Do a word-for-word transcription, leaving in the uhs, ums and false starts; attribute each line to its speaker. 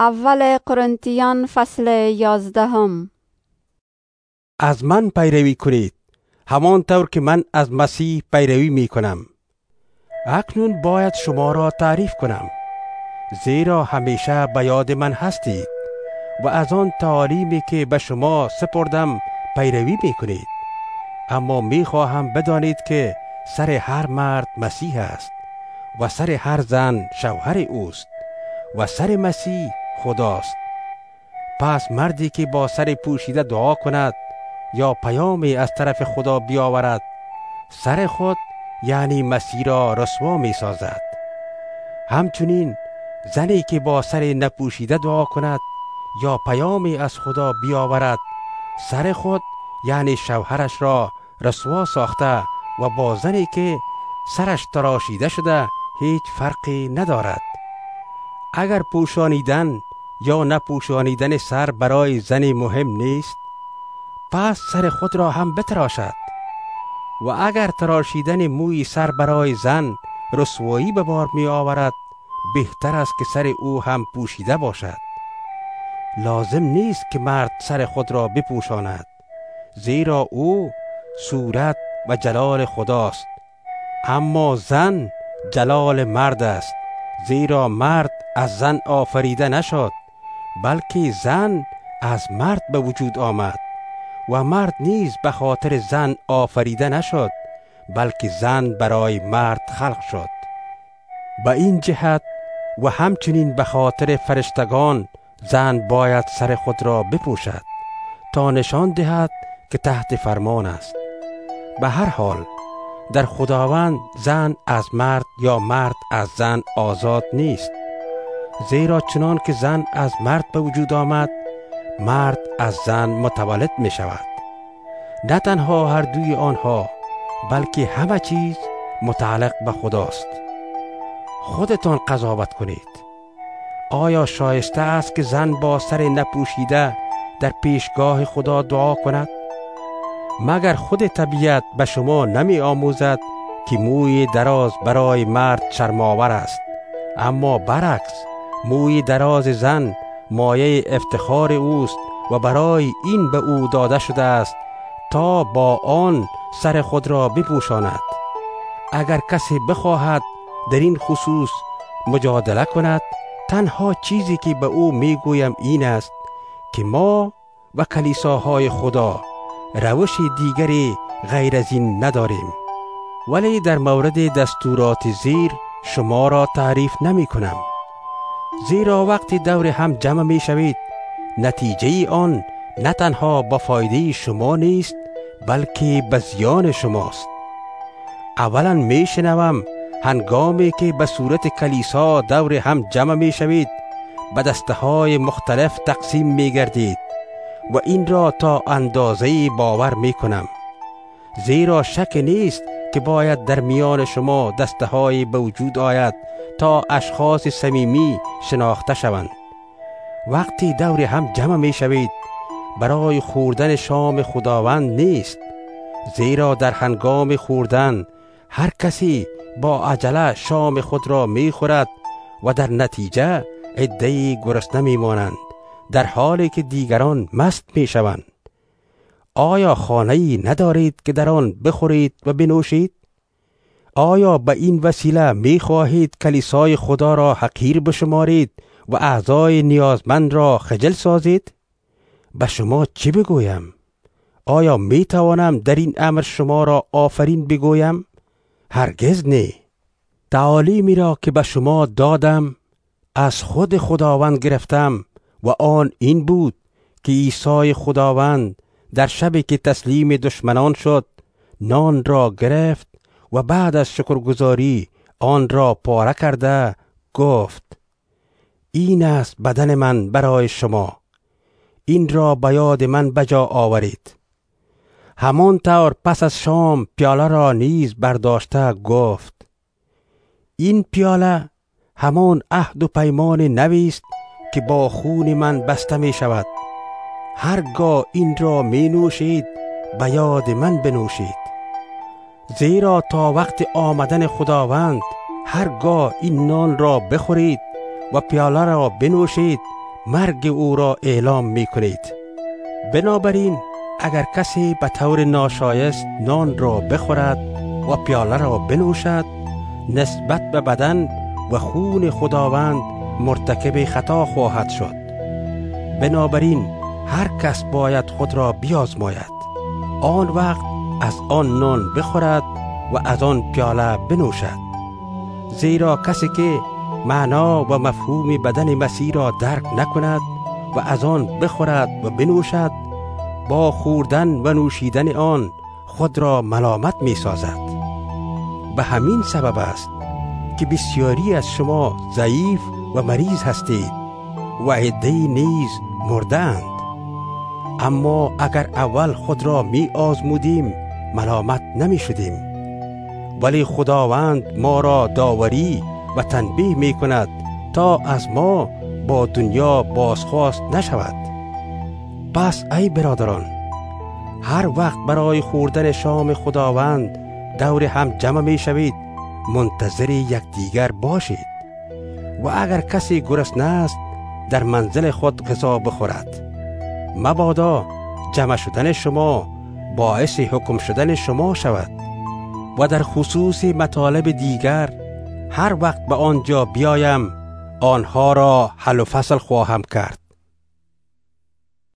Speaker 1: اول قرنتیان فصل یازدهم.
Speaker 2: از من پیروی کنید همان طور که من از مسیح پیروی می کنم. اکنون باید شما را تعریف کنم، زیرا همیشه به یاد من هستید و از آن تعالیمی که به شما سپردم پیروی می کنید. اما می خواهم بدانید که سر هر مرد مسیح است و سر هر زن شوهر اوست و سر مسیح خداست. پس مردی که با سر پوشیده دعا کند یا پیامی از طرف خدا بیاورد، سر خود یعنی مسیح را رسوا می سازد. همچنین زنی که با سر نپوشیده دعا کند یا پیامی از خدا بیاورد، سر خود یعنی شوهرش را رسوا ساخته و با زنی که سرش تراشیده شده هیچ فرقی ندارد. اگر پوشانیدن یا نپوشانیدن سر برای زنی مهم نیست، پس سر خود را هم بتراشد. و اگر تراشیدن موی سر برای زن رسوایی به بار می آورد، بهتر است که سر او هم پوشیده باشد. لازم نیست که مرد سر خود را بپوشاند، زیرا او صورت و جلال خداست. اما زن جلال مرد است، زیرا مرد از زن آفریده نشد، بلکه زن از مرد به وجود آمد. و مرد نیز به خاطر زن آفریده نشد، بلکه زن برای مرد خلق شد. به این جهت و همچنین به خاطر فرشتگان زن باید سر خود را بپوشد تا نشان دهد که تحت فرمان است. به هر حال در خداوند زن از مرد یا مرد از زن آزاد نیست، زیرا چنان که زن از مرد به وجود آمد، مرد از زن متولد می شود. نه تنها هر دوی آنها، بلکه همه چیز متعلق به خداست. خودتان قضاوت کنید. آیا شایسته است که زن با سر نپوشیده در پیشگاه خدا دعا کند؟ مگر خود طبیعت به شما نمی آموزد که موی دراز برای مرد شرم‌آور است، اما برعکس موی دراز زن مایه افتخار اوست و برای این به او داده شده است تا با آن سر خود را بپوشاند. اگر کسی بخواهد در این خصوص مجادله کند، تنها چیزی که به او میگویم این است که ما و کلیساهای خدا روش دیگری غیر از این نداریم. ولی در مورد دستورات زیر شما را تعریف نمی کنم، زیرا وقتی دور هم جمع می شوید، نتیجه آن نه تنها با فایده شما نیست، بلکه به زیان شماست. اولا می شنوم هنگامی که به صورت کلیسا دور هم جمع می شوید، به دسته های مختلف تقسیم می گردید و این را تا اندازه باور می کنم، زیرا شک نیست که باید در میان شما دسته های به وجود آید تا اشخاص صمیمی شناخته شوند. وقتی دور هم جمع می شوید برای خوردن شام خداوند نیست، زیرا در هنگام خوردن هر کسی با عجله شام خود را می خورد و در نتیجه عده‌ای گرسنه می مانند، در حالی که دیگران مست می شوند. آیا خانه‌ای ندارید که در آن بخورید و بنوشید؟ آیا به این وسیله می خواهید کلیسای خدا را حقیر بشمارید و اعضای نیازمند را خجل سازید؟ به شما چی بگویم؟ آیا می توانم در این امر شما را آفرین بگویم؟ هرگز نه. تعالیمی را که به شما دادم از خود خداوند گرفتم و آن این بود که عیسی خداوند در شبی که تسلیم دشمنان شد، نان را گرفت و بعد از شکرگزاری آن را پاره کرده گفت: این است بدن من برای شما، این را به یاد من بجا آورید. همان طور پس از شام پیاله را نیز برداشته گفت: این پیاله همان عهد و پیمان نوی است که با خون من بسته می شود. هرگاه این را می نوشید به یاد من بنوشید. زیرا تا وقت آمدن خداوند هرگاه این نان را بخورید و پیاله را بنوشید، مرگ او را اعلام می کنید. بنابراین اگر کسی به طور ناشایست نان را بخورد و پیاله را بنوشد، نسبت به بدن و خون خداوند مرتکب خطا خواهد شد. بنابراین هر کس باید خود را بیازماید، آن وقت از آن نان بخورد و از آن پیاله بنوشد. زیرا کسی که معنا و مفهوم بدن مسیح را درک نکند و از آن بخورد و بنوشد، با خوردن و نوشیدن آن خود را ملامت می سازد. به همین سبب است که بسیاری از شما ضعیف و مریض هستید و عده‌ای نیز مردند. اما اگر اول خود را می آزمودیم ملامت نمی شدیم. ولی خداوند ما را داوری و تنبیه می کند تا از ما با دنیا بازخواست نشود. پس ای برادران، هر وقت برای خوردن شام خداوند دور هم جمع می شوید، منتظر یکدیگر باشید. و اگر کسی گرسنه است در منزل خود غذا بخورد، مبادا جمع شدن شما باعث حکم شدن شما شود. و در خصوص مطالب دیگر هر وقت به آنجا بیایم آنها را حل و فصل خواهم کرد.